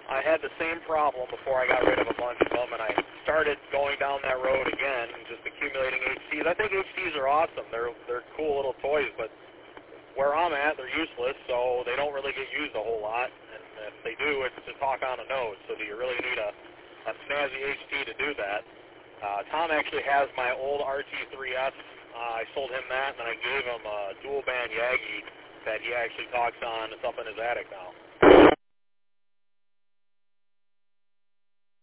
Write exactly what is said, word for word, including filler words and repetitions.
I had the same problem before I got rid of a bunch of them, and I started going down that road again, just accumulating H Ts. I think H Ts are awesome. They're they're cool little toys, but where I'm at, they're useless, so they don't really get used a whole lot. And if they do, it's to talk on a nose. So do you really need a, a snazzy H T to do that? Uh, Tom actually has my old R T three S. Uh, I sold him that, and then I gave him a dual band Yagi that he actually talks on. It's up in his attic now.